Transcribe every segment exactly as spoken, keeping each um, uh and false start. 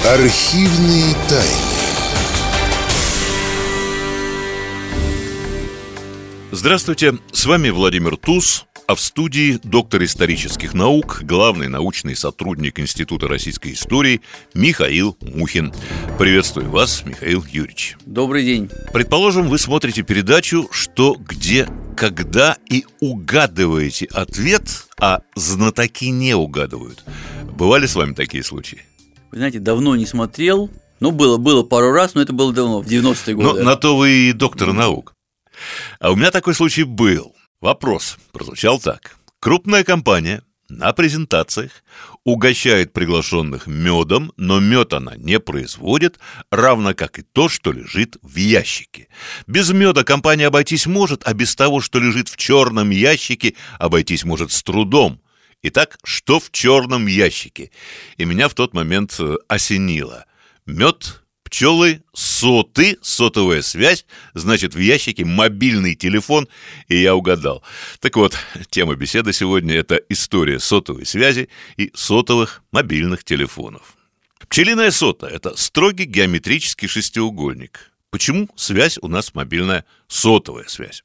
Архивные тайны. Здравствуйте, с вами Владимир Туз, а в студии доктор исторических наук, главный научный сотрудник Института российской истории Михаил Мухин. Приветствую вас, Михаил Юрьевич. Добрый день. Предположим, вы смотрите передачу «Что, где, когда» и угадываете ответ, а знатоки не угадывают. Бывали с вами такие случаи? Вы знаете, давно не смотрел. Ну, было, было пару раз, но это было давно, в девяностые годы. Но на то вы и доктор наук. А у меня такой случай был. Вопрос прозвучал так. Крупная компания на презентациях угощает приглашенных медом, но мед она не производит, равно как и то, что лежит в ящике. Без меда компания обойтись может, а без того, что лежит в черном ящике, обойтись может с трудом. Итак, что в черном ящике? И меня в тот момент осенило. Мед, пчелы, соты, сотовая связь, значит, в ящике мобильный телефон, и я угадал. Так вот, тема беседы сегодня – это история сотовой связи и сотовых мобильных телефонов. Пчелиная сота – это строгий геометрический шестиугольник. Почему связь у нас мобильная сотовая связь?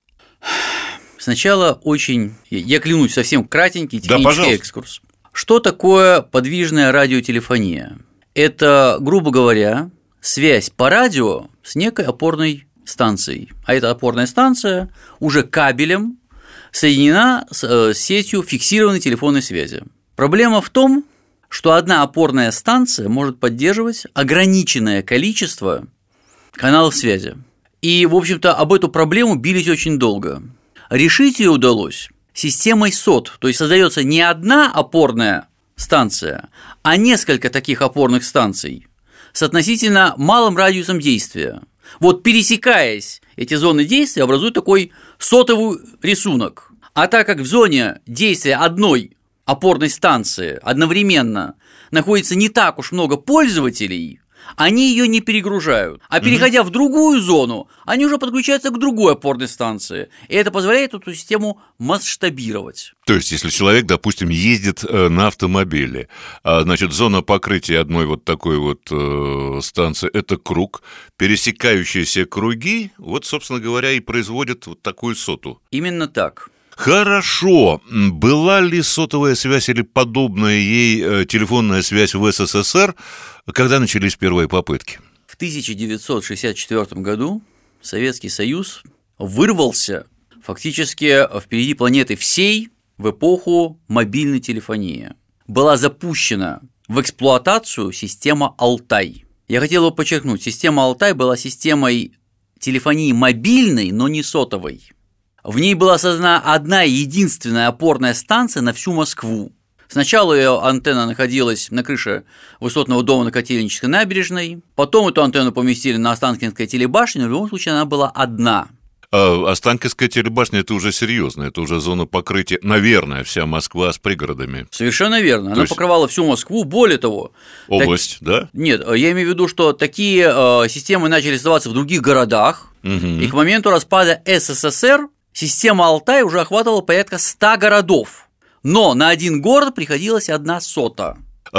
Сначала очень, я клянусь, совсем кратенький технический да, экскурс. Что такое подвижная радиотелефония? Это, грубо говоря, связь по радио с некой опорной станцией. А эта опорная станция уже кабелем соединена с сетью фиксированной телефонной связи. Проблема в том, что одна опорная станция может поддерживать ограниченное количество каналов связи. И, в общем-то, об эту проблему бились очень долго. Решить ее удалось системой сот, то есть создается не одна опорная станция, а несколько таких опорных станций с относительно малым радиусом действия. Вот пересекаясь, эти зоны действия образуют такой сотовый рисунок. А так как в зоне действия одной опорной станции одновременно находится не так уж много пользователей, они ее не перегружают. А переходя угу. в другую зону, они уже подключаются к другой опорной станции. И это позволяет эту систему масштабировать. То есть, если человек, допустим, ездит на автомобиле, а, значит, зона покрытия одной вот такой вот э, станции – это круг, пересекающиеся круги, вот, собственно говоря, и производят вот такую соту. Именно так. Хорошо. Была ли сотовая связь или подобная ей телефонная связь в СССР, когда начались первые попытки? В тысяча девятьсот шестьдесят четвёртом году Советский Союз вырвался фактически впереди планеты всей в эпоху мобильной телефонии. Была запущена в эксплуатацию система «Алтай». Я хотел бы подчеркнуть, система «Алтай» была системой телефонии мобильной, но не сотовой. В ней была создана одна единственная опорная станция на всю Москву. Сначала ее антенна находилась на крыше высотного дома на Котельнической набережной, потом эту антенну поместили на Останкинской телебашне, но в любом случае она была одна. А Останкинская телебашня – это уже серьезно, это уже зона покрытия, наверное, вся Москва с пригородами. Совершенно верно, она есть... покрывала всю Москву, более того… Область, так... да? Нет, я имею в виду, что такие э, системы начали создаваться в других городах, угу. и к моменту распада СССР система «Алтай» уже охватывала порядка ста городов, но на один город приходилась одна сота.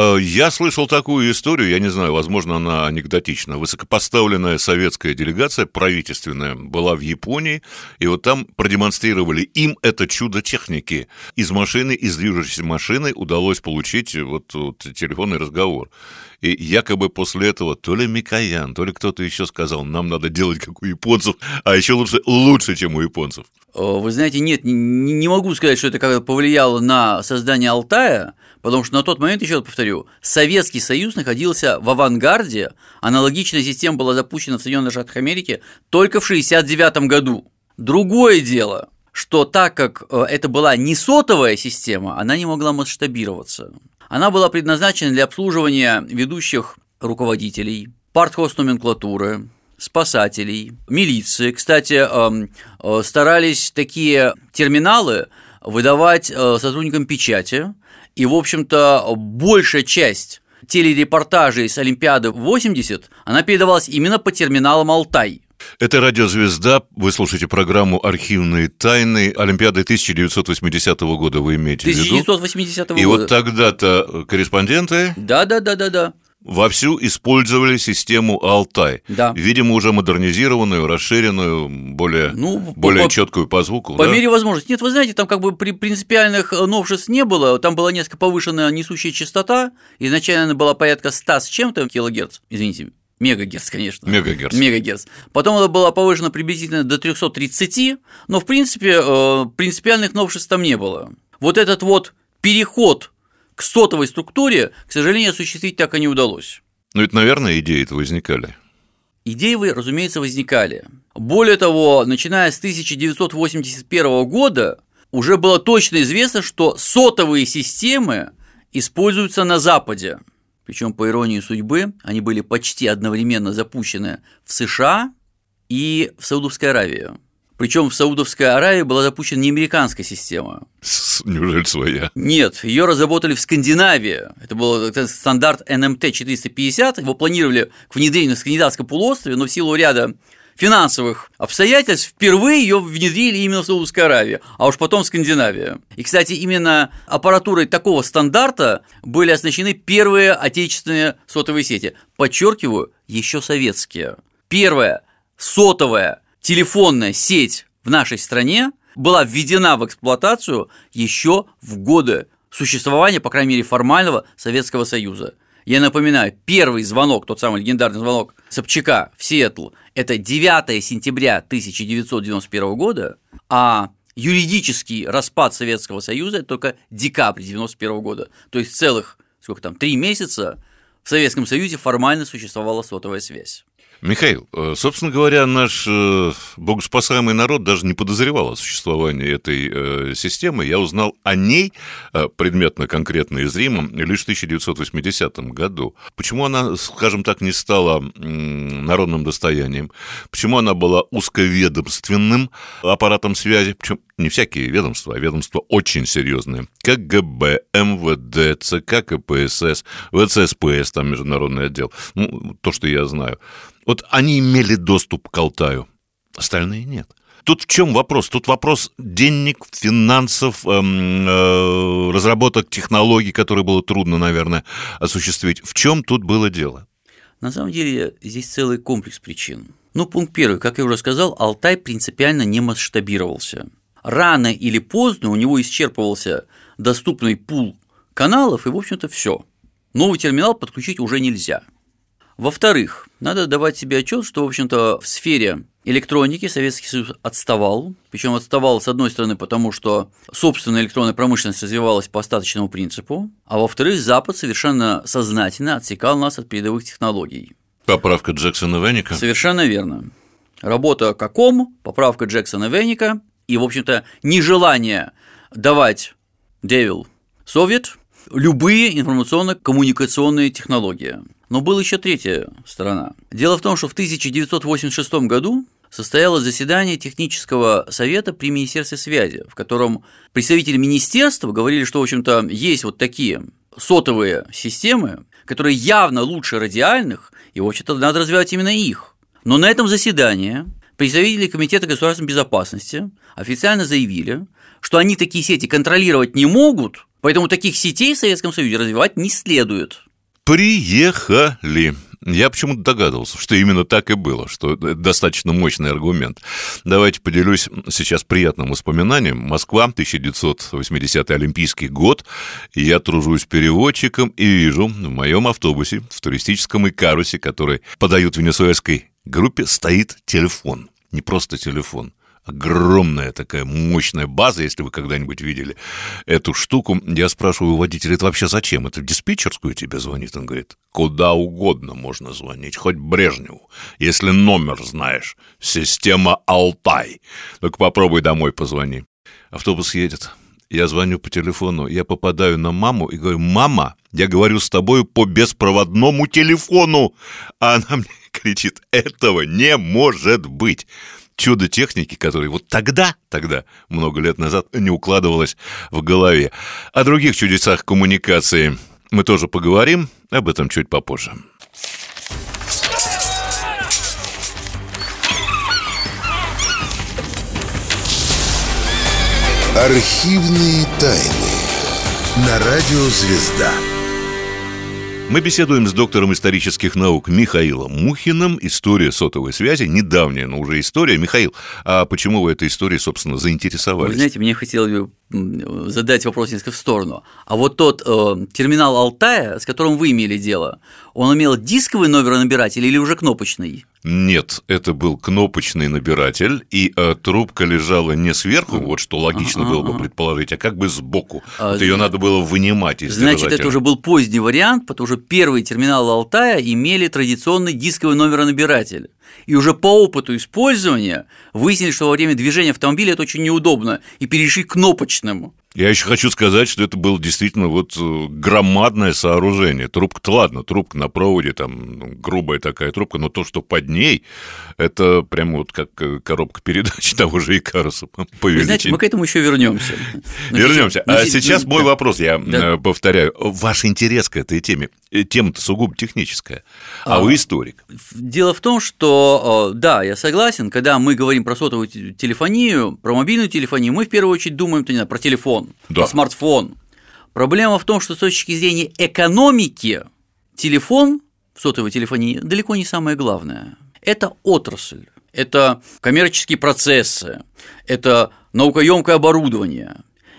Я слышал такую историю, я не знаю, возможно, она анекдотична. Высокопоставленная советская делегация правительственная была в Японии, и вот там продемонстрировали им это чудо техники. Из машины, из движущейся машины удалось получить вот, вот телефонный разговор. И якобы после этого то ли Микоян, то ли кто-то еще сказал, нам надо делать как у японцев, а еще лучше, лучше, чем у японцев. Вы знаете, нет, не могу сказать, что это как-то повлияло на создание Алтая, потому что на тот момент, еще раз повторю, Советский Союз находился в авангарде, аналогичная система была запущена в Соединенных Штатах Америки только в шестьдесят девятом году. Другое дело, что так как это была не сотовая система, она не могла масштабироваться. Она была предназначена для обслуживания ведущих руководителей, партхозноменклатуры, спасателей, милиции. Кстати, старались такие терминалы выдавать сотрудникам печати, и, в общем-то, большая часть телерепортажей с Олимпиады восемьдесят, она передавалась именно по терминалам «Алтай». Это «Радиозвезда». Вы слушаете программу «Архивные тайны». Олимпиады тысяча девятьсот восьмидесятого года вы имеете в виду? тысяча девятьсот восьмидесятого И года. вот тогда-то корреспонденты… Да-да-да-да-да. вовсю использовали систему Алтай. Да. Видимо, уже модернизированную, расширенную, более, ну, более по, четкую по звуку. По да? мере возможности. Нет, вы знаете, там как бы при принципиальных новшеств не было. Там была несколько повышенная несущая частота. Изначально она была порядка ста с чем-то килогерц. Извините. Мегагерц, конечно. Мегагерц. Мегагерц. Потом она была повышена приблизительно до триста тридцать, но, в принципе, принципиальных новшеств там не было. Вот этот вот переход к сотовой структуре, к сожалению, осуществить так и не удалось. Ну, это, наверное, идеи-то возникали. Идеи, разумеется, возникали. Более того, начиная с тысяча девятьсот восемьдесят первого года уже было точно известно, что сотовые системы используются на Западе. Причем, по иронии судьбы, они были почти одновременно запущены в США и в Саудовской Аравии. Причем в Саудовской Аравии была запущена не американская система. Неужели своя? Нет, ее разработали в Скандинавии. Это был стандарт эн эм тэ четыреста пятьдесят. Его планировали к внедрению на Скандинавском полуострове, но в силу ряда финансовых обстоятельств впервые ее внедрили именно в Саудовской Аравии, а уж потом в Скандинавии. И, кстати, именно аппаратурой такого стандарта были оснащены первые отечественные сотовые сети. Подчеркиваю, еще советские. Первая сотовая телефонная сеть в нашей стране была введена в эксплуатацию еще в годы существования, по крайней мере, формального Советского Союза. Я напоминаю, первый звонок, тот самый легендарный звонок Собчака в Сиэтл, это девятого сентября тысяча девятьсот девяносто первого года, а юридический распад Советского Союза – это только декабрь девяносто первого года. То есть целых, сколько там, три месяца в Советском Союзе формально существовала сотовая связь. Михаил, собственно говоря, наш богоспасаемый народ даже не подозревал о существовании этой системы. Я узнал о ней предметно, конкретно из Рима лишь в тысяча девятьсот восьмидесятом году. Почему она, скажем так, не стала народным достоянием? Почему она была узковедомственным аппаратом связи? Причем не всякие ведомства, а ведомства очень серьезные. ка гэ бэ, эм вэ дэ, цэ ка ка пэ эс эс, вэ цэ эс пэ эс, там международный отдел. Ну, то, что я знаю. Вот они имели доступ к Алтаю, остальные нет. Тут в чем вопрос? Тут вопрос денег, финансов, эм, э, разработок технологий, которые было трудно, наверное, осуществить. В чем тут было дело? На самом деле здесь целый комплекс причин. Ну, пункт первый, как я уже сказал, Алтай принципиально не масштабировался. Рано или поздно у него исчерпывался доступный пул каналов, и, в общем-то, все. Новый терминал подключить уже нельзя. Во-вторых, надо давать себе отчет, что, в общем-то, в сфере электроники Советский Союз отставал, причем отставал, с одной стороны, потому что собственная электронная промышленность развивалась по остаточному принципу, а во-вторых, Запад совершенно сознательно отсекал нас от передовых технологий. Поправка Джексона-Веника? Совершенно верно. Работа каком, поправка Джексона-Веника и, в общем-то, нежелание давать Devil Soviet любые информационно-коммуникационные технологии. Но была еще третья сторона. Дело в том, что в тысяча девятьсот восемьдесят шестом году состоялось заседание технического совета при Министерстве связи, в котором представители министерства говорили, что, в общем-то, есть вот такие сотовые системы, которые явно лучше радиальных, и, в общем-то, надо развивать именно их. Но на этом заседании представители Комитета государственной безопасности официально заявили, что они такие сети контролировать не могут, поэтому таких сетей в Советском Союзе развивать не следует. Приехали. Я почему-то догадывался, что именно так и было, что это достаточно мощный аргумент. Давайте поделюсь сейчас приятным воспоминанием. Москва, тысяча девятьсот восьмидесятый Олимпийский год. Я тружусь переводчиком и вижу в моем автобусе, в туристическом Икарусе, который подают венесуэльской группе, стоит телефон. Не просто телефон. Огромная такая мощная база, если вы когда-нибудь видели эту штуку. Я спрашиваю у водителя, это вообще зачем? Это в диспетчерскую тебе звонит? Он говорит, куда угодно можно звонить, хоть Брежневу, если номер знаешь. Система Алтай. Только попробуй домой позвони. Автобус едет. Я звоню по телефону, я попадаю на маму и говорю, мама, я говорю с тобой по беспроводному телефону. А она мне кричит, этого не может быть. Чудо техники, которое вот тогда, тогда, много лет назад, не укладывалось в голове. О других чудесах коммуникации мы тоже поговорим, об этом чуть попозже. Архивные тайны на радио «Звезда». Мы беседуем с доктором исторических наук Михаилом Мухиным. История сотовой связи, недавняя, но уже история. Михаил, а почему вы этой историей, собственно, заинтересовались? Вы знаете, мне хотелось бы задать вопрос несколько в сторону. А вот тот э, терминал Алтая, с которым вы имели дело, он имел дисковый номеронабиратель или уже кнопочный? Нет, это был кнопочный набиратель, и э, трубка лежала не сверху, вот что логично ага, было бы ага. предположить, а как бы сбоку. А, вот ее надо было вынимать из Значит, держателя. это уже был поздний вариант, потому что первые терминалы Алтая имели традиционный дисковый номеронабиратель. И уже по опыту использования выяснили, что во время движения автомобиля это очень неудобно, и перешли к кнопочному. Я еще хочу сказать, что это было действительно вот громадное сооружение. Трубка-то ладно, трубка на проводе, там ну, грубая такая трубка, но то, что под ней, это прямо вот как коробка передач того же Икаруса по величине. Вы знаете, мы к этому еще вернемся. Вернемся. А сейчас, сейчас ну, мой да. вопрос, я Да. повторяю. Ваш интерес к этой теме, тема-то сугубо техническая, а, а вы историк. Дело в том, что, да, я согласен, когда мы говорим про сотовую телефонию, про мобильную телефонию, мы в первую очередь думаем, не знаю, про телефон. Да. Про смартфон. Проблема в том, что с точки зрения экономики телефон в сотовой телефонии далеко не самое главное. Это отрасль, это коммерческие процессы, это наукоемкое оборудование.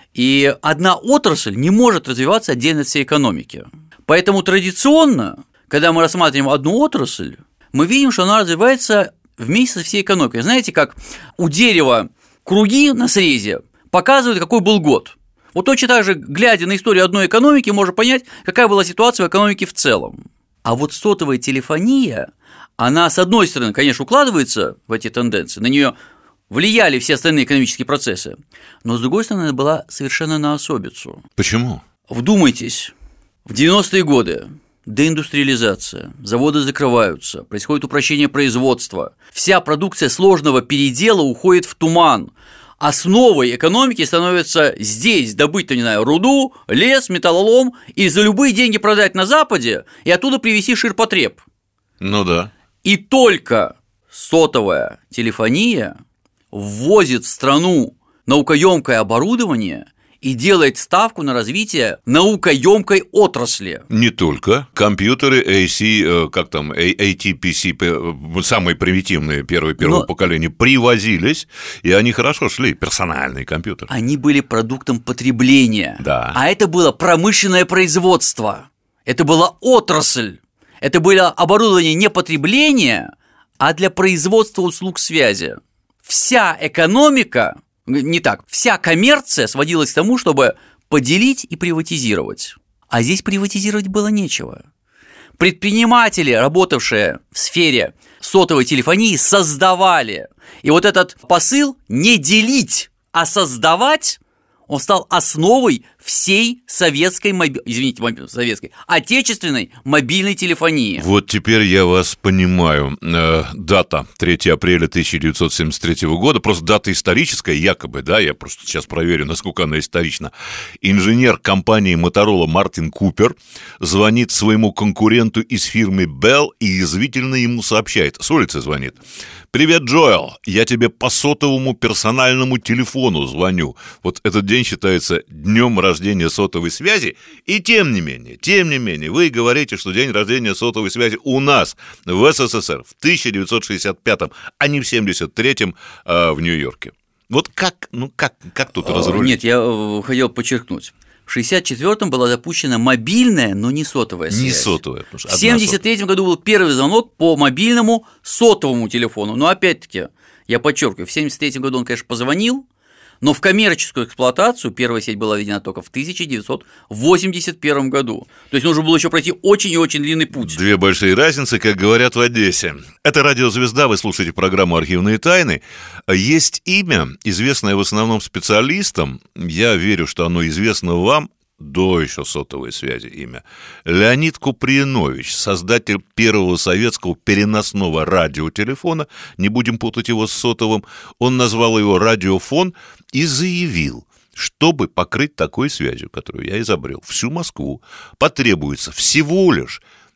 И одна отрасль не может развиваться отдельно от всей экономики. Поэтому традиционно, когда мы рассматриваем одну отрасль, мы видим, что она развивается вместе со всей экономикой. Знаете, как у дерева круги на срезе показывают, какой был год. Вот точно так же, глядя на историю одной экономики, можно понять, какая была ситуация в экономике в целом. А вот сотовая телефония, она, с одной стороны, конечно, укладывается в эти тенденции, на нее влияли все остальные экономические процессы, но, с другой стороны, она была совершенно на особицу. Почему? Вдумайтесь, в девяностые годы деиндустриализация, заводы закрываются, происходит упрощение производства, вся продукция сложного передела уходит в туман. Основой экономики становится здесь добыть, не знаю, руду, лес, металлолом и за любые деньги продать на Западе и оттуда привезти ширпотреб. Ну да. И только сотовая телефония ввозит в страну наукоемкое оборудование и делает ставку на развитие наукоемкой отрасли. Не только. Компьютеры эй си, как там, эй ти пи си, самые примитивные первые, первого Но... поколения, привозились, и они хорошо шли, персональные компьютеры. Они были продуктом потребления. Да. А это было промышленное производство. Это была отрасль. Это было оборудование не потребления, а для производства услуг связи. Вся экономика... Не так. Вся коммерция сводилась к тому, чтобы поделить и приватизировать. А здесь приватизировать было нечего. Предприниматели, работавшие в сфере сотовой телефонии, создавали. И вот этот посыл не делить, а создавать, он стал основой всей советской, моби... извините, советской, отечественной мобильной телефонии. Вот теперь я вас понимаю. Э, дата третьего апреля тысяча девятьсот семьдесят третьего года, просто дата историческая, якобы, да, я просто сейчас проверю, насколько она исторична. Инженер компании Motorola Мартин Купер звонит своему конкуренту из фирмы Bell и язвительно ему сообщает, с улицы звонит: «Привет, Джоэл, я тебе по сотовому персональному телефону звоню». Вот этот день считается днем рождения сотовой связи, и тем не менее, тем не менее, вы говорите, что день рождения сотовой связи у нас в СССР в тысяча девятьсот шестьдесят пятом, а не в семьдесят третьем а, в Нью-Йорке. Вот как, ну как, как тут разрулить? Нет, я хотел подчеркнуть. В шестьдесят четвёртом была запущена мобильная, но не сотовая связь. Не сотовая. В семьдесят третьем году был первый звонок по мобильному сотовому телефону. Но опять-таки, я подчеркиваю, в семьдесят третьем году он, конечно, позвонил, но в коммерческую эксплуатацию первая сеть была введена только в тысяча девятьсот восемьдесят первом году. То есть нужно было еще пройти очень и очень длинный путь. Две большие разницы, как говорят в Одессе. Это «Радиозвезда», вы слушаете программу «Архивные тайны». Есть имя, известное в основном специалистам, я верю, что оно известно вам, до еще сотовой связи имя. Леонид Куприянович, создатель первого советского переносного радиотелефона, не будем путать его с сотовым, он назвал его радиофон и заявил, чтобы покрыть такой связью, которую я изобрел, всю Москву, потребуется всего лишь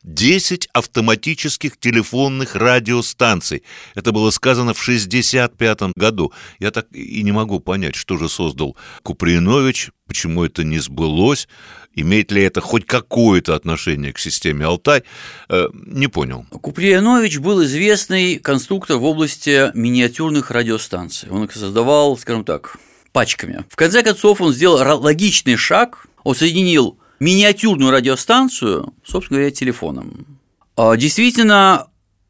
десять автоматических телефонных радиостанций. Это было сказано в шестьдесят пятом году. Я так и не могу понять, что же создал Куприянович, почему это не сбылось, имеет ли это хоть какое-то отношение к системе Алтай, э, не понял. Куприянович был известный конструктор в области миниатюрных радиостанций. Он их создавал, скажем так, пачками. В конце концов, он сделал логичный шаг, он соединил миниатюрную радиостанцию, собственно говоря, телефоном. Действительно,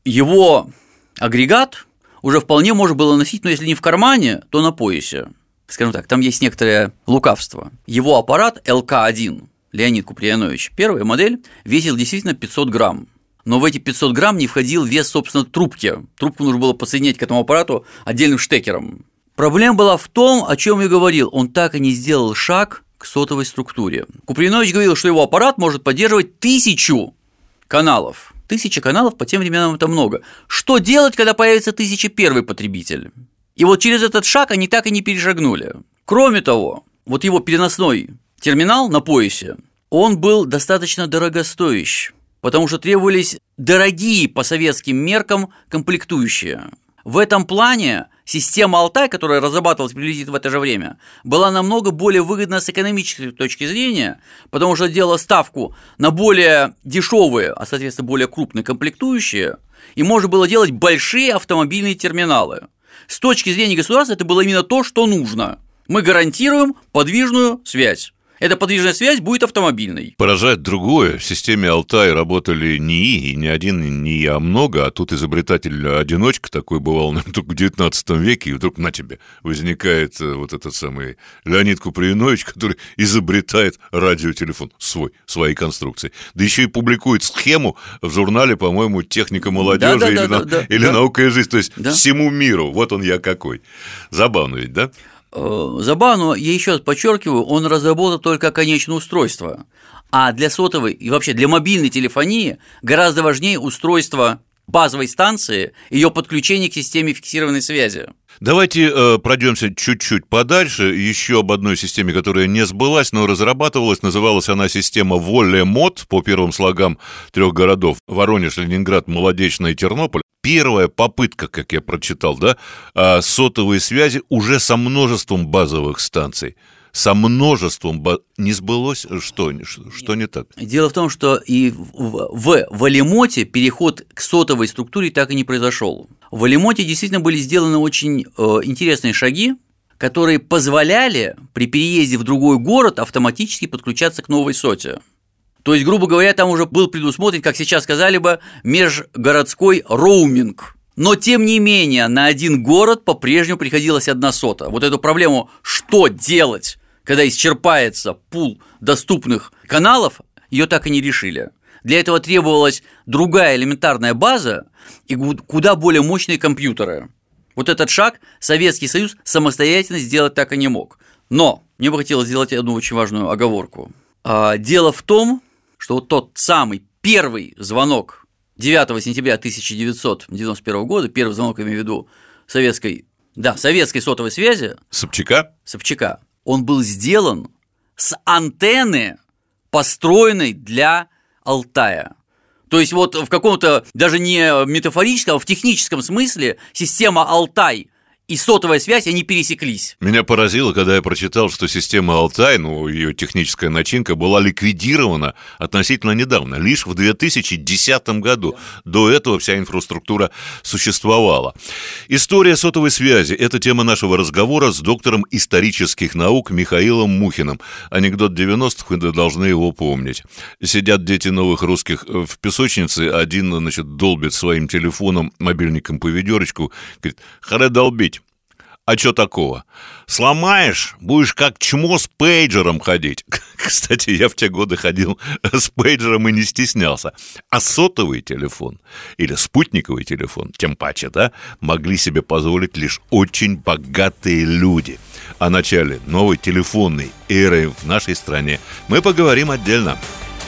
его агрегат уже вполне можно было носить, но если не в кармане, то на поясе. Скажем так, там есть некоторое лукавство. Его аппарат эл ка один, Леонид Куприянович, первая модель, весил действительно пятьсот грамм. Но в эти пятьсот грамм не входил вес, собственно, трубки. Трубку нужно было подсоединять к этому аппарату отдельным штекером. Проблема была в том, о чем я говорил. Он так и не сделал шаг к сотовой структуре. Куприянович говорил, что его аппарат может поддерживать тысячу каналов. Тысяча каналов по тем временам это много. Что делать, когда появится тысяча первый потребитель? И вот через этот шаг они так и не перешагнули. Кроме того, вот его переносной терминал на поясе, он был достаточно дорогостоящий, потому что требовались дорогие по советским меркам комплектующие. В этом плане система Алтай, которая разрабатывалась приблизительно в это же время, была намного более выгодна с экономической точки зрения, потому что делала ставку на более дешевые, а соответственно более крупные комплектующие, и можно было делать большие автомобильные терминалы. С точки зрения государства это было именно то, что нужно. Мы гарантируем подвижную связь. Эта подвижная связь будет автомобильной. Поражает другое. В системе Алтай работали НИИ, и не один НИИ, а много, а тут изобретатель-одиночка такой бывал, наверное, только в девятнадцатом веке, и вдруг на тебе возникает вот этот самый Леонид Куприянович, который изобретает радиотелефон свой, своей конструкции. Да еще и публикует схему в журнале, по-моему, «Техника молодежи» да, да, или, да, на... да, да, или да. «Наука и жизнь», то есть да. всему миру. Вот он я какой. Забавно ведь, да? Забавно, я еще раз подчеркиваю, он разработал только конечное устройство, а для сотовой и вообще для мобильной телефонии гораздо важнее устройство базовой станции, ее подключение к системе фиксированной связи. Давайте э, пройдемся чуть-чуть подальше, еще об одной системе, которая не сбылась, но разрабатывалась, называлась она система Волемод по первым слогам трех городов: Воронеж, Ленинград, Молодечно и Тернополь. Первая попытка, как я прочитал, да, сотовой связи уже со множеством базовых станций. Со множеством ба... не сбылось, что, что не так? Дело в том, что и в, в Волемоте переход к сотовой структуре так и не произошел. В Волемоте действительно были сделаны очень э, интересные шаги, которые позволяли при переезде в другой город автоматически подключаться к новой соте. То есть, грубо говоря, там уже был предусмотрен, как сейчас сказали бы, межгородской роуминг. Но, тем не менее, на один город по-прежнему приходилась одна сота. Вот эту проблему, что делать, когда исчерпается пул доступных каналов, ее так и не решили. Для этого требовалась другая элементарная база и куда более мощные компьютеры. Вот этот шаг Советский Союз самостоятельно сделать так и не мог. Но мне бы хотелось сделать одну очень важную оговорку. Дело в том, что вот тот самый первый звонок девятого сентября тысяча девятьсот девяносто первого года, первый звонок, я имею в виду, советской, да, советской сотовой связи, Собчака? Собчака, он был сделан с антенны, построенной для Алтая. То есть вот в каком-то даже не метафорическом, а в техническом смысле система Алтай и сотовая связь, они пересеклись. Меня поразило, когда я прочитал, что система Алтай, ну, ее техническая начинка, была ликвидирована относительно недавно, лишь в две тысячи десятом году. До этого вся инфраструктура существовала. История сотовой связи – это тема нашего разговора с доктором исторических наук Михаилом Мухиным. Анекдот девяностых, вы должны его помнить. Сидят дети новых русских в песочнице, один, значит, долбит своим телефоном, мобильником по ведерочку, говорит: «Харе долбить». А что такого? Сломаешь, будешь как чмо с пейджером ходить. Кстати, я в те годы ходил с пейджером и не стеснялся. А сотовый телефон или спутниковый телефон, тем паче, да, могли себе позволить лишь очень богатые люди. О начале новой телефонной эры в нашей стране мы поговорим отдельно.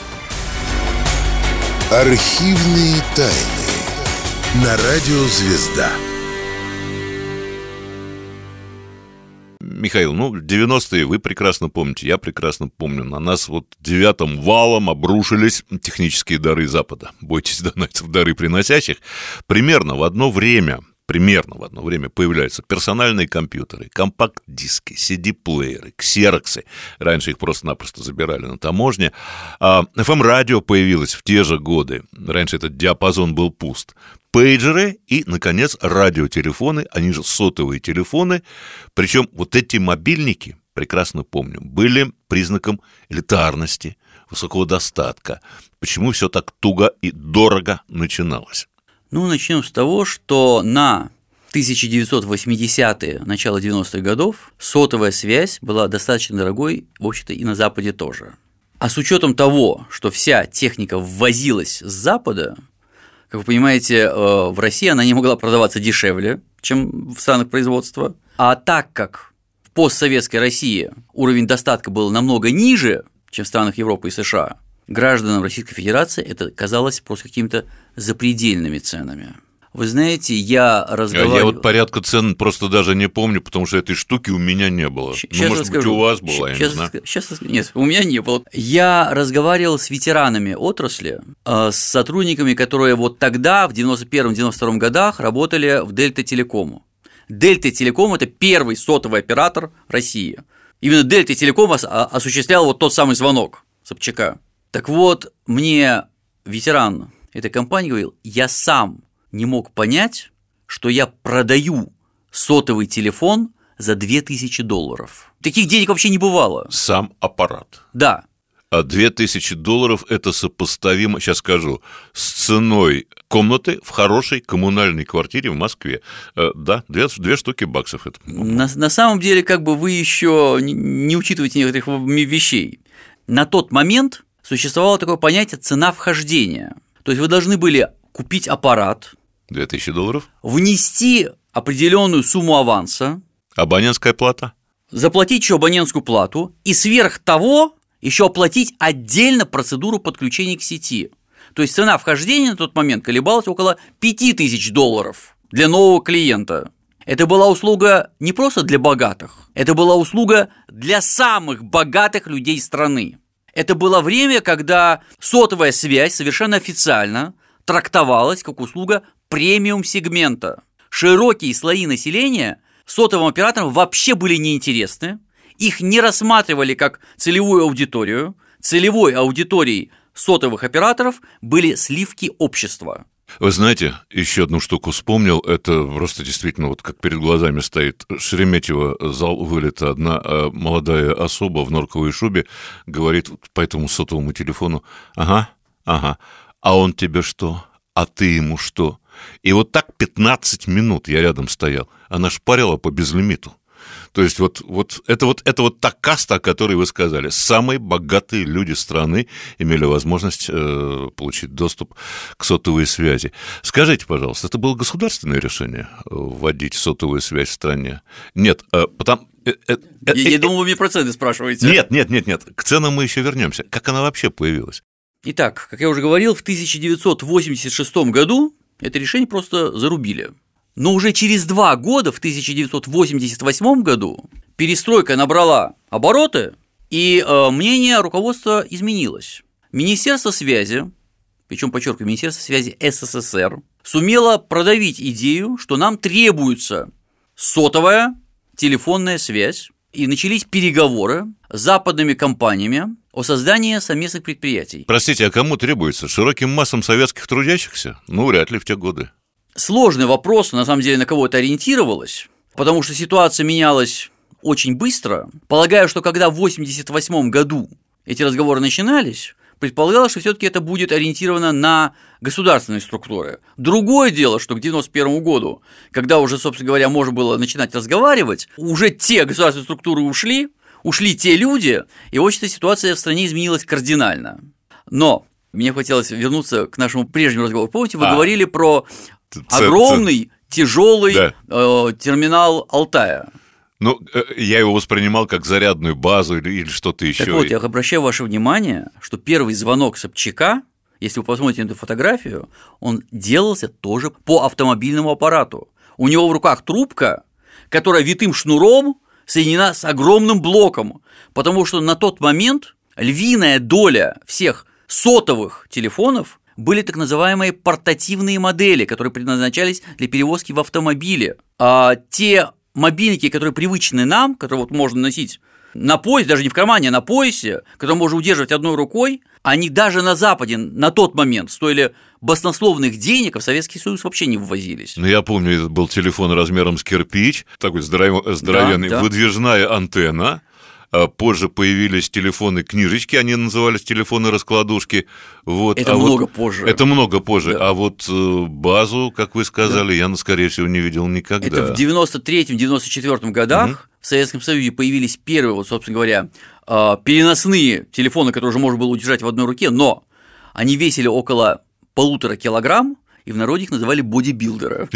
Архивные тайны на радио «Звезда». Михаил, ну, девяностые вы прекрасно помните, я прекрасно помню. На нас вот девятым валом обрушились технические дары Запада. Бойтесь донатов, дары приносящих. Примерно в одно время... Примерно в одно время появляются персональные компьютеры, компакт-диски, си ди-плееры, ксероксы. Раньше их просто-напросто забирали на таможне. А эф эм-радио появилось в те же годы. Раньше этот диапазон был пуст. Пейджеры и, наконец, радиотелефоны, они же сотовые телефоны. Причем вот эти мобильники, прекрасно помню, были признаком элитарности, высокого достатка. Почему все так туго и дорого начиналось? Ну, начнем с того, что на тысяча девятьсот восьмидесятые, начало девяностых годов сотовая связь была достаточно дорогой, в общем-то, и на Западе тоже. А с учетом того, что вся техника ввозилась с Запада, как вы понимаете, в России она не могла продаваться дешевле, чем в странах производства. А так как в постсоветской России уровень достатка был намного ниже, чем в странах Европы и США, гражданам Российской Федерации это казалось просто какими-то запредельными ценами. Вы знаете, я разговаривал... Я вот порядка цен просто даже не помню, потому что этой штуки у меня не было. Сейчас ну, может расскажу. быть, у вас была, сейчас, я не знаю. Сейчас, нет, у меня не было. Я разговаривал с ветеранами отрасли, с сотрудниками, которые вот тогда, в девяносто первом — девяносто втором годах, работали в Дельта Телекому. Дельта Телеком – это первый сотовый оператор России. Именно Дельта Телеком осуществлял вот тот самый звонок Собчака. Так вот, мне ветеран этой компании говорил, я сам не мог понять, что я продаю сотовый телефон за две тысячи долларов. Таких денег вообще не бывало. Сам аппарат. Да. А две тысячи долларов – это сопоставимо, сейчас скажу, с ценой комнаты в хорошей коммунальной квартире в Москве. Да, две, две штуки баксов это. На, на самом деле, как бы вы еще не, не учитываете некоторых вещей. На тот момент существовало такое понятие «цена вхождения». То есть вы должны были купить аппарат, две тысячи долларов, внести определенную сумму аванса, абонентская плата, заплатить еще абонентскую плату и сверх того еще оплатить отдельно процедуру подключения к сети. То есть цена вхождения на тот момент колебалась около пяти тысяч долларов для нового клиента. Это была услуга не просто для богатых, это была услуга для самых богатых людей страны. Это было время, когда сотовая связь совершенно официально трактовалась как услуга премиум-сегмента. Широкие слои населения сотовым операторам вообще были неинтересны, их не рассматривали как целевую аудиторию. Целевой аудиторией сотовых операторов были сливки общества. Вы знаете, еще одну штуку вспомнил, это просто действительно вот как перед глазами стоит. Шереметьево, зал вылета, одна молодая особа в норковой шубе говорит по этому сотовому телефону: ага, ага, а он тебе что, а ты ему что? И вот так пятнадцать минут я рядом стоял, она шпарила по безлимиту. То есть вот, вот, это вот это вот та каста, о которой вы сказали. Самые богатые люди страны имели возможность э, получить доступ к сотовой связи. Скажите, пожалуйста, это было государственное решение вводить сотовую связь в стране? Нет, э, потому... Э, э, я, э, я думал, вы мне проценты спрашиваете. Нет, нет, нет, нет, к ценам мы еще вернемся. Как она вообще появилась? Итак, как я уже говорил, в тысяча девятьсот восемьдесят шестом году это решение просто зарубили. Но уже через два года, в тысяча девятьсот восемьдесят восьмом году, перестройка набрала обороты, и э, мнение руководства изменилось. Министерство связи, причем, подчеркиваю, Министерство связи эс эс эс эр, сумело продавить идею, что нам требуется сотовая телефонная связь, и начались переговоры с западными компаниями о создании совместных предприятий. Простите, а кому требуется? Широким массам советских трудящихся? Ну, вряд ли в те годы. Сложный вопрос, на самом деле, на кого это ориентировалось, потому что ситуация менялась очень быстро. Полагаю, что когда в восемьдесят восьмом году эти разговоры начинались, предполагалось, что все-таки это будет ориентировано на государственные структуры. Другое дело, что к девяносто первому году, когда уже, собственно говоря, можно было начинать разговаривать, уже те государственные структуры ушли, ушли те люди, и, в общем-то, ситуация в стране изменилась кардинально. Но мне хотелось вернуться к нашему прежнему разговору. Помните, вы а. говорили про огромный, тяжелый да. э, терминал Алтая. Ну, я его воспринимал как зарядную базу или, или что-то еще. Так вот, я обращаю ваше внимание, что первый звонок Собчака, если вы посмотрите на эту фотографию, он делался тоже по автомобильному аппарату. У него в руках трубка, которая витым шнуром соединена с огромным блоком, потому что на тот момент львиная доля всех сотовых телефонов были так называемые портативные модели, которые предназначались для перевозки в автомобиле. А те мобильники, которые привычны нам, которые вот можно носить на поясе, даже не в кармане, а на поясе, которые можно удерживать одной рукой, они даже на Западе на тот момент стоили баснословных денег, а в Советский Союз вообще не ввозились. Ну, я помню, это был телефон размером с кирпич, такой здоров... здоровенный, да, да. Выдвижная антенна. Позже появились телефоны-книжечки, они назывались телефоны-раскладушки. Вот. Это а много вот... позже. Это много позже. Да. А вот базу, как вы сказали, да. я, скорее всего, не видел никогда. Это в девяносто третьем — девяносто четвёртом годах угу. в Советском Союзе появились первые, вот, собственно говоря, переносные телефоны, которые уже можно было удержать в одной руке, но они весили около полутора килограмм, и в народе их называли бодибилдеры.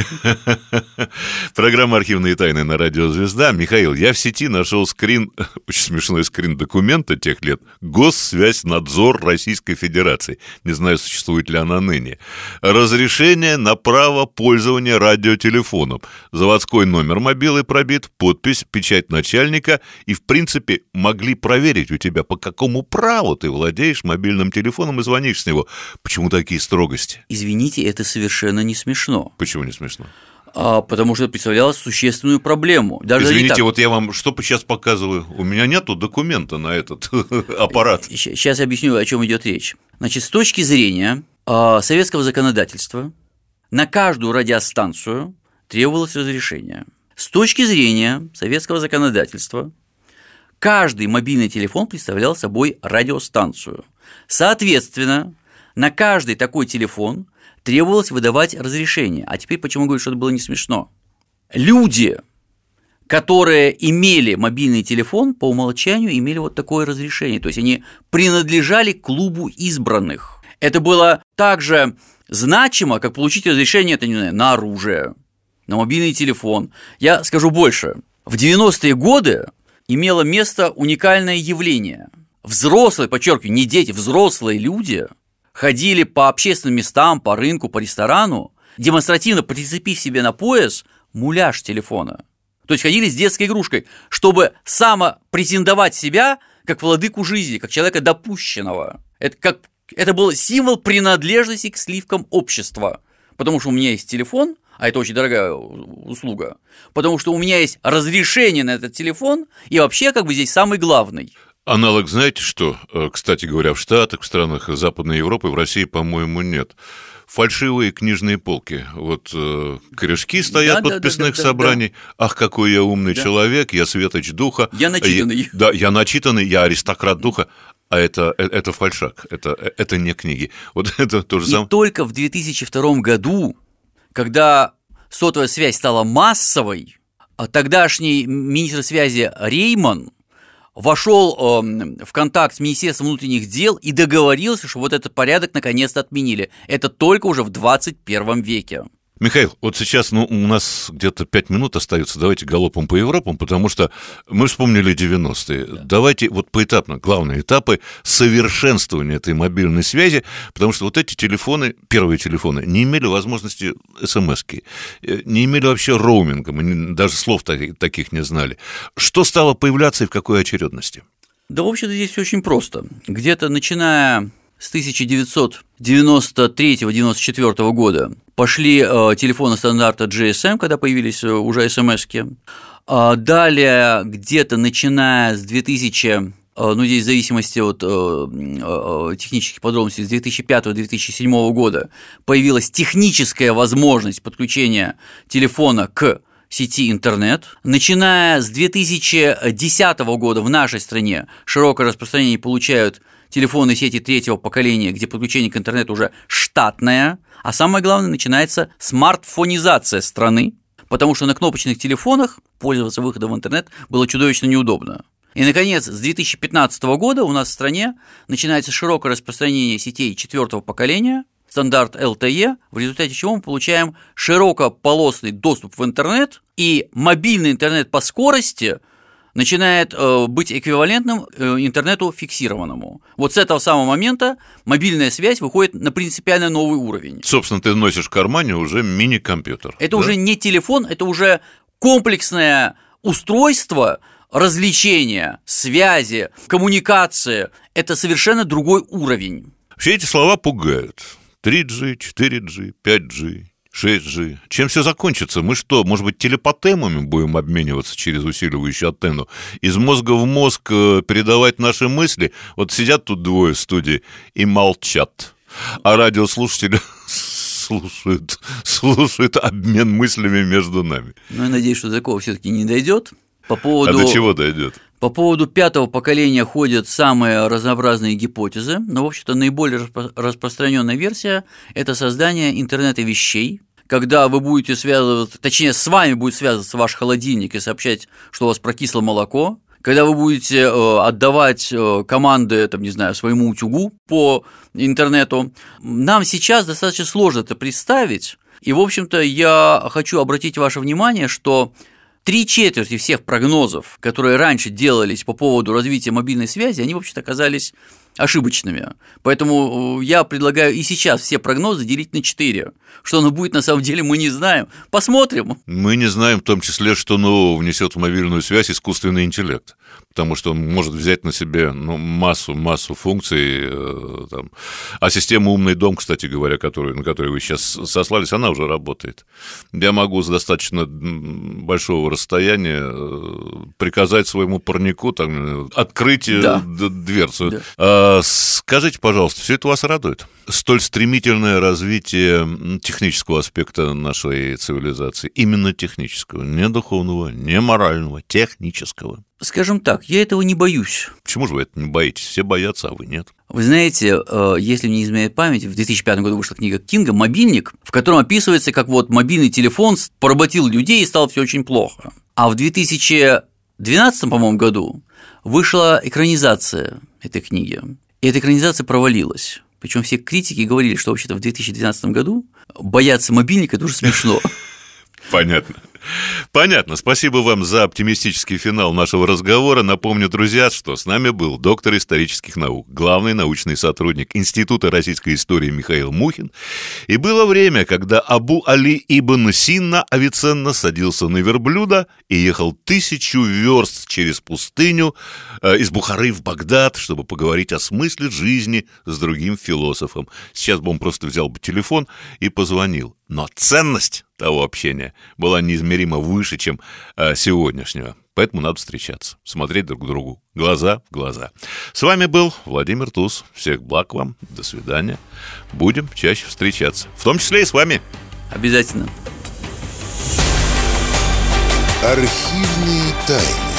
Программа «Архивные тайны» на радио «Звезда». Михаил, я в сети нашел скрин, очень смешной скрин документа тех лет, Госсвязьнадзор Российской Федерации. Не знаю, существует ли она ныне. Разрешение на право пользования радиотелефоном. Заводской номер мобилы пробит, подпись, печать начальника, и, в принципе, могли проверить у тебя, по какому праву ты владеешь мобильным телефоном и звонишь с него. Почему такие строгости? Извините, это совершенно совершенно не смешно. Почему не смешно? А, потому что это представляло существенную проблему. Даже Извините, так... вот я вам что сейчас показываю? У меня нету документа на этот аппарат. Сейчас я объясню, о чем идет речь. Значит, с точки зрения а, советского законодательства на каждую радиостанцию требовалось разрешение. С точки зрения советского законодательства каждый мобильный телефон представлял собой радиостанцию. Соответственно, на каждый такой телефон требовалось выдавать разрешение. А теперь почему говорю, что это было не смешно? Люди, которые имели мобильный телефон, по умолчанию имели вот такое разрешение. То есть они принадлежали к клубу избранных. Это было так же значимо, как получить разрешение, это, не знаю, на оружие, на мобильный телефон. Я скажу больше. В девяностые годы имело место уникальное явление. Взрослые, подчеркиваю, не дети, взрослые люди ходили по общественным местам, по рынку, по ресторану, демонстративно прицепив себе на пояс муляж телефона. То есть ходили с детской игрушкой, чтобы самопретендовать себя как владыку жизни, как человека допущенного. Это, как, это был символ принадлежности к сливкам общества. Потому что у меня есть телефон, а это очень дорогая услуга, потому что у меня есть разрешение на этот телефон, и вообще как бы здесь самый главный. Аналог, знаете что? Кстати говоря, в Штатах, в странах Западной Европы, в России, по-моему, нет. Фальшивые книжные полки. Вот э, корешки стоят да, подписных да, да, собраний. Да, да. Ах, какой я умный да. человек, я светоч духа. Я начитанный. Я, да, я начитанный, я аристократ духа. А это, это фальшак, это, это не книги. Вот это то же самое. И только в две тысячи втором году, когда сотовая связь стала массовой, тогдашний министр связи Рейман вошел э, в контакт с Министерством внутренних дел и договорился, что вот этот порядок наконец-то отменили. Это только уже в двадцать первом веке. Михаил, вот сейчас, ну, у нас где-то пять минут остается, давайте галопом по Европам, потому что мы вспомнили девяностые. Да. Давайте вот поэтапно, главные этапы совершенствования этой мобильной связи, потому что вот эти телефоны, первые телефоны, не имели возможности смс-ки, не имели вообще роуминга, мы даже слов таких не знали. Что стало появляться и в какой очередности? Да, в общем-то, здесь все очень просто. Где-то начиная с тысяча девятьсот девяносто третьего — девяносто четвёртого года пошли э, телефоны стандарта джи эс эм, когда появились уже смс-ки. А далее, где-то начиная с две тысячи, э, ну здесь в зависимости от э, э, технических подробностей, с две тысячи пятого — две тысячи седьмого года появилась техническая возможность подключения телефона к сети интернет. Начиная с две тысячи десятого года в нашей стране широкое распространение получают телефонные сети третьего поколения, где подключение к интернету уже штатное, а самое главное, начинается смартфонизация страны, потому что на кнопочных телефонах пользоваться выходом в интернет было чудовищно неудобно. И, наконец, с две тысячи пятнадцатого года у нас в стране начинается широкое распространение сетей четвертого поколения, стандарт эл тэ е, в результате чего мы получаем широкополосный доступ в интернет, и мобильный интернет по скорости начинает э, быть эквивалентным э, интернету фиксированному. Вот с этого самого момента мобильная связь выходит на принципиально новый уровень. Собственно, ты носишь в кармане уже мини-компьютер. Это да? уже не телефон, это уже комплексное устройство, развлечения, связи, коммуникации – это совершенно другой уровень. Все эти слова пугают. три джи, четыре джи, пять джи, шесть джи. Чем все закончится? Мы что, может быть, телепатемами будем обмениваться через усиливающую антенну? Из мозга в мозг передавать наши мысли? Вот сидят тут двое в студии и молчат, а радиослушатели слушают, слушают обмен мыслями между нами. Ну, я надеюсь, что до такого все-таки не дойдет. По поводу... А до чего дойдет? По поводу пятого поколения ходят самые разнообразные гипотезы, но, в общем-то, наиболее распро- распространенная версия – это создание интернета вещей, когда вы будете связываться, точнее, с вами будет связываться ваш холодильник и сообщать, что у вас прокисло молоко, когда вы будете э, отдавать э, команды, там, не знаю, своему утюгу по интернету. Нам сейчас достаточно сложно это представить, и, в общем-то, я хочу обратить ваше внимание, что Три четверти всех прогнозов, которые раньше делались по поводу развития мобильной связи, они, в общем-то, оказались ошибочными. Поэтому я предлагаю и сейчас все прогнозы делить на четыре. Что оно будет, на самом деле, мы не знаем. Посмотрим. Мы не знаем в том числе, что нового внесет в мобильную связь искусственный интеллект. Потому что он может взять на себе ну, массу, массу функций. Э, там. А система «Умный дом», кстати говоря, который, на которую вы сейчас сослались, она уже работает. Я могу с достаточно большого расстояния приказать своему парнику там, открыть да. дверцу. Да. А, скажите, пожалуйста, все это вас радует? Столь стремительное развитие технического аспекта нашей цивилизации, именно технического, не духовного, не морального, технического. Скажем так, я этого не боюсь. Почему же вы это не боитесь? Все боятся, а вы нет. Вы знаете, если мне не изменяет память, в две тысячи пятом году вышла книга Кинга «Мобильник», в котором описывается, как вот мобильный телефон поработил людей и стало все очень плохо. А в две тысячи двенадцатом, по-моему, году вышла экранизация этой книги, и эта экранизация провалилась. Причем все критики говорили, что вообще-то в две тысячи двенадцатом году бояться мобильника – это уже смешно. Понятно. Понятно. Спасибо вам за оптимистический финал нашего разговора. Напомню, друзья, что с нами был доктор исторических наук, главный научный сотрудник Института российской истории Михаил Мухин. И было время, когда Абу Али ибн Синна Авиценна садился на верблюда и ехал тысячу верст через пустыню э, из Бухары в Багдад, чтобы поговорить о смысле жизни с другим философом. Сейчас бы он просто взял бы телефон и позвонил. Но ценность того общения была неизмеримо выше, чем э, сегодняшнего. Поэтому надо встречаться, смотреть друг другу глаза в глаза. С вами был Владимир Туз. Всех благ вам. До свидания. Будем чаще встречаться. В том числе и с вами. Обязательно. Архивные тайны.